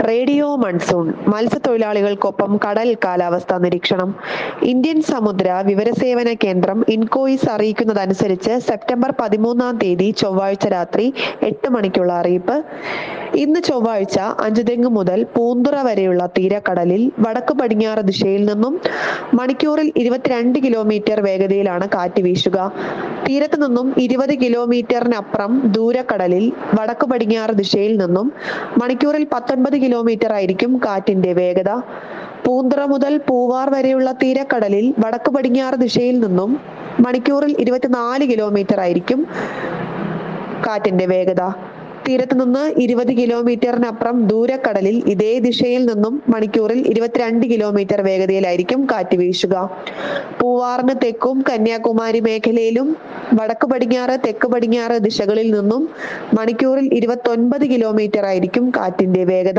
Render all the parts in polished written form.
Radio monsoon മത്സ്യത്തൊഴിലാളികൾക്കൊപ്പം കടൽ കാലാവസ്ഥാ നിരീക്ഷണം. ഇന്ത്യൻ സമുദ്ര വിവരസേവന കേന്ദ്രം ഇൻകോയിസ് അറിയിക്കുന്നതനുസരിച്ച് സെപ്റ്റംബർ 13 ചൊവ്വാഴ്ച രാത്രി 8 മണിക്കുള്ള അറിയിപ്പ്. ഇന്ന് ചൊവ്വാഴ്ച അഞ്ചുതെങ്ങ് മുതൽ പൂന്തുറ വരെയുള്ള തീരക്കടലിൽ വടക്ക് പടിഞ്ഞാറ് ദിശയിൽ നിന്നും മണിക്കൂറിൽ 22 കിലോമീറ്റർ വേഗതയിലാണ് കാറ്റ് വീശുക. തീരത്ത് നിന്നും 20 കിലോമീറ്ററിനപ്പുറം ദൂരക്കടലിൽ വടക്ക് പടിഞ്ഞാറ് ദിശയിൽ നിന്നും മണിക്കൂറിൽ 19 കിലോമീറ്റർ ആയിരിക്കും കാറ്റിന്റെ വേഗത. പൂന്തുറ മുതൽ പൂവാർ വരെയുള്ള തീരക്കടലിൽ വടക്ക് പടിഞ്ഞാറ് ദിശയിൽ നിന്നും മണിക്കൂറിൽ 24 കിലോമീറ്റർ ആയിരിക്കും കാറ്റിന്റെ വേഗത. തീരത്ത് നിന്ന് 20 കിലോമീറ്ററിനപ്പുറം ദൂരക്കടലിൽ ഇതേ ദിശയിൽ നിന്നും മണിക്കൂറിൽ 22 കിലോമീറ്റർ വേഗതയിലായിരിക്കും കാറ്റ് വീശുക. പൂവാറിന് തെക്കും കന്യാകുമാരി മേഖലയിലും വടക്ക് പടിഞ്ഞാറ് തെക്ക് പടിഞ്ഞാറ് ദിശകളിൽ നിന്നും മണിക്കൂറിൽ 29 കിലോമീറ്റർ ആയിരിക്കും കാറ്റിന്റെ വേഗത.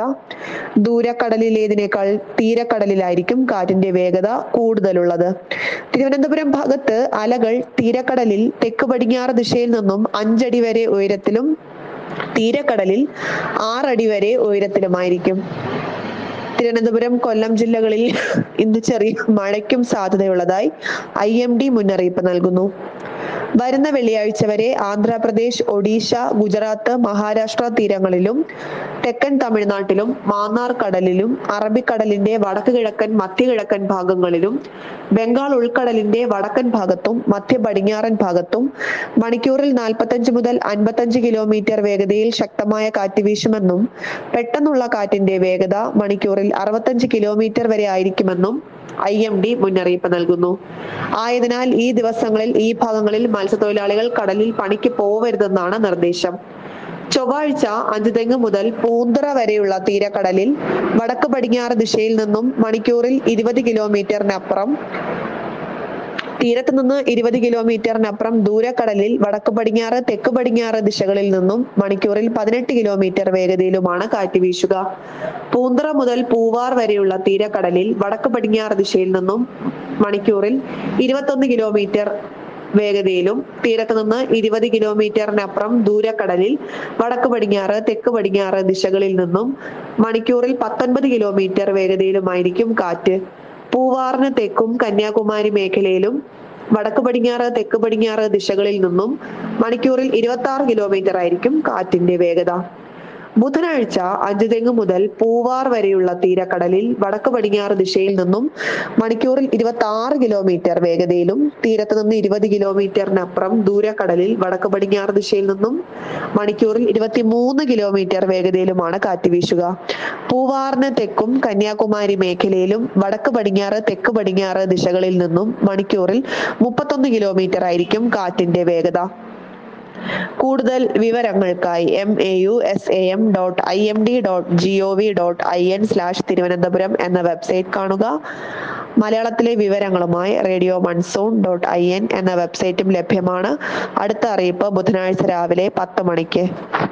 ദൂരക്കടലിലേതിനേക്കാൾ തീരക്കടലിലായിരിക്കും കാറ്റിന്റെ വേഗത കൂടുതലുള്ളത്. തിരുവനന്തപുരം ഭാഗത്ത് അലകൾ തീരക്കടലിൽ തെക്ക് പടിഞ്ഞാറ് ദിശയിൽ നിന്നും 5 അടി വരെ ഉയരത്തിലും തീരക്കടലിൽ 6 അടി വരെ ഉയരത്തിലുമായിരിക്കും. തിരുവനന്തപുരം കൊല്ലം ജില്ലകളിൽ ഇന്ന് ചെറിയ മഴയ്ക്കും സാധ്യതയുള്ളതായി IMD മുന്നറിയിപ്പ് നൽകുന്നു. വരുന്ന വെള്ളിയാഴ്ച വരെ ആന്ധ്രാപ്രദേശ്, ഒഡീഷ, ഗുജറാത്ത്, മഹാരാഷ്ട്ര തീരങ്ങളിലും തെക്കൻ തമിഴ്നാട്ടിലും മാന്നാർ കടലിലും അറബിക്കടലിന്റെ വടക്ക് കിഴക്കൻ മധ്യകിഴക്കൻ ഭാഗങ്ങളിലും ബംഗാൾ ഉൾക്കടലിന്റെ വടക്കൻ ഭാഗത്തും മധ്യ പടിഞ്ഞാറൻ ഭാഗത്തും മണിക്കൂറിൽ 45 മുതൽ 55 കിലോമീറ്റർ വേഗതയിൽ ശക്തമായ കാറ്റ് വീശുമെന്നും പെട്ടെന്നുള്ള കാറ്റിന്റെ വേഗത മണിക്കൂറിൽ 65 കിലോമീറ്റർ വരെ ആയിരിക്കുമെന്നും IMD മുന്നറിയിപ്പ് നൽകുന്നു. ആയതിനാൽ ഈ ദിവസങ്ങളിൽ ഈ ഭാഗങ്ങളിൽ മത്സ്യത്തൊഴിലാളികൾ കടലിൽ പണിക്ക് പോവരുതെന്നാണ് നിർദ്ദേശം. ചൊവ്വാഴ്ച അഞ്ചുതെങ്ങ് മുതൽ പൂന്തുറ വരെയുള്ള തീരക്കടലിൽ വടക്ക് പടിഞ്ഞാറ് ദിശയിൽ നിന്നും മണിക്കൂറിൽ 20 കിലോമീറ്ററിനപ്പുറം തീരത്ത് നിന്ന് 20 കിലോമീറ്ററിനപ്പുറം ദൂരക്കടലിൽ വടക്ക് പടിഞ്ഞാറ് തെക്ക് പടിഞ്ഞാറ് ദിശകളിൽ നിന്നും മണിക്കൂറിൽ 18 കിലോമീറ്റർ വേഗതയിലുമാണ് കാറ്റ് വീശുക. പൂന്തുറ മുതൽ പൂവാർ വരെയുള്ള തീരക്കടലിൽ വടക്ക് പടിഞ്ഞാറ് ദിശയിൽ നിന്നും മണിക്കൂറിൽ 21 കിലോമീറ്റർ വേഗതയിലും തീരത്ത് നിന്ന് 20 കിലോമീറ്ററിനപ്പുറം ദൂരക്കടലിൽ വടക്ക് പടിഞ്ഞാറ് തെക്ക് പടിഞ്ഞാറ് ദിശകളിൽ നിന്നും മണിക്കൂറിൽ 19 കിലോമീറ്റർ വേഗതയിലുമായിരിക്കും കാറ്റ്. പൂവാറിന് തെക്കും കന്യാകുമാരി മേഖലയിലും വടക്ക് പടിഞ്ഞാറ് തെക്ക് പടിഞ്ഞാറ് ദിശകളിൽ നിന്നും മണിക്കൂറിൽ 26 കിലോമീറ്റർ ആയിരിക്കും കാറ്റിന്റെ വേഗത. ബുധനാഴ്ച അഞ്ചുതെങ്ങ് മുതൽ പൂവാർ വരെയുള്ള തീരക്കടലിൽ വടക്ക് പടിഞ്ഞാറ് ദിശയിൽ നിന്നും മണിക്കൂറിൽ 26 കിലോമീറ്റർ വേഗതയിലും തീരത്ത് നിന്ന് 20 കിലോമീറ്ററിനപ്പുറം ദൂരക്കടലിൽ വടക്ക് പടിഞ്ഞാറ് ദിശയിൽ നിന്നും മണിക്കൂറിൽ 23 കിലോമീറ്റർ വേഗതയിലുമാണ് കാറ്റ് വീശുക. പൂവാറിന് തെക്കും കന്യാകുമാരി മേഖലയിലും വടക്ക് പടിഞ്ഞാറ് തെക്ക് പടിഞ്ഞാറ് ദിശകളിൽ നിന്നും മണിക്കൂറിൽ 31 കിലോമീറ്റർ ആയിരിക്കും കാറ്റിന്റെ വേഗത. കൂടുതൽ വിവരങ്ങൾക്കായി MAUSAM.IMD.gov.in/തിരുവനന്തപുരം എന്ന വെബ്സൈറ്റ് കാണുക. മലയാളത്തിലെ വിവരങ്ങളുമായി RadioMonsoon.in എന്ന വെബ്സൈറ്റും ലഭ്യമാണ്. അടുത്ത അറിയിപ്പ് ബുധനാഴ്ച രാവിലെ 10 മണിക്ക്.